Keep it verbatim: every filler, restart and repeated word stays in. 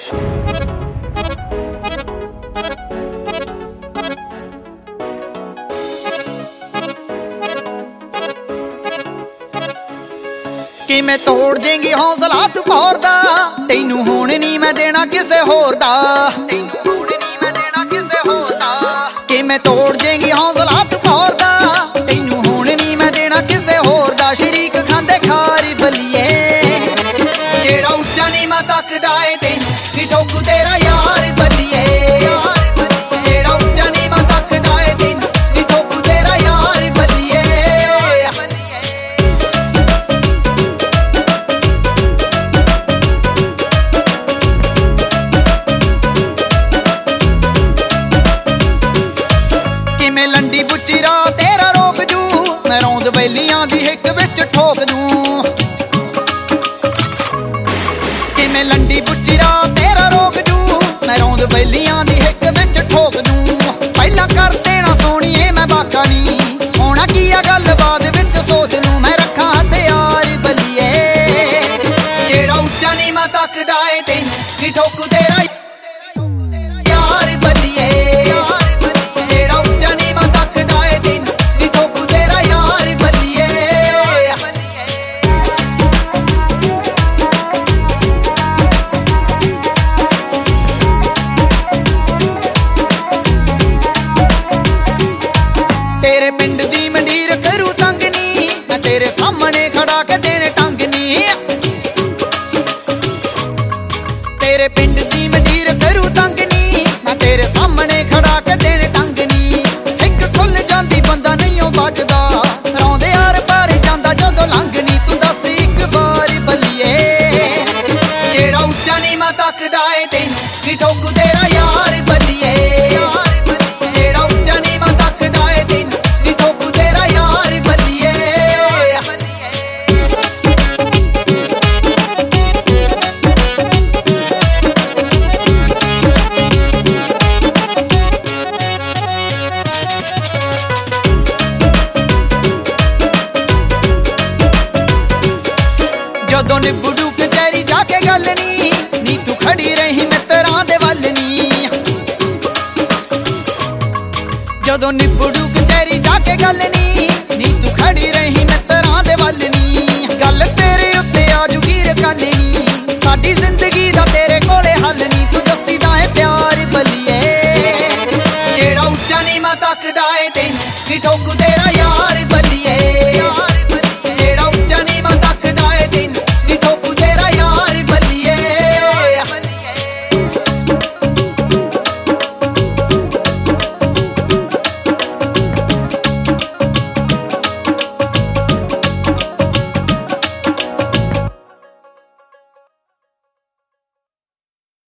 किवें तोड़ देंगी हौसला तू भौर दा, तैनू हुण नहीं मैं देना किसे होर दा, तैनू हुण नहीं मैं देना किसे होर दा। किवें तोड़ देंगी हौसला तू भौर दा, तैनू हुण नहीं मैं देना किसे होर दा। शरीक खांदे खारी बलिए जेड़ा उच्चा नहीं मैं तकदा ए, तैनू भी ठोकू तेरा यार बलिए। जेड़ा उच्चा नहीं मैं तकदा ए, तैनू भी ठोकू तेरा यार बलिए। लंडी बुच्ची रा तेरा रोक जू, मैं रौंद वैलियां दी हिक विच ठोक दूं। किवें लंडी बुच्ची रा तेरा रोक जू, मैं रौंद वैलियां दी हिक विच ठोक दूं। पहला कर देना सोहणीए मैं बाका नी, होना की आ गल बाद विच सोच लूं। मैं रखां हथियार बलिए जेड़ा उच्चा नहीं मैं तकदा ए, तैनू भी ठोकू तेरा यार बलिए। जेड़ा उच्चा नहीं मैं तकदा ए, तैनू भी ठोकू तेरा यार बलिए। तेरे पिंड दी मंडीर करू तंग नी, मैं तेरे सामने खड़ा के देने टंग नी। तेरे पिंड दी मंडीर करू तंग नी, मैं तेरे सामने खड़ा के देने टंग नी। हिक खुल जांदी बंदा नहीं ओ बचदा, रौंदे यार पार जांदा जदों लंघनी। तू दस एक बार बलिए जेड़ा उच्चा नहीं मैं तकदा ए, तैनू भी ठोकू तेरा यार बलिए। जेड़ा उच्चा नहीं मैं तकदा ए, तैनू भी ठोकू तेरा यार बलिए। जदों निबड़ू कचहरी जाके गल नी,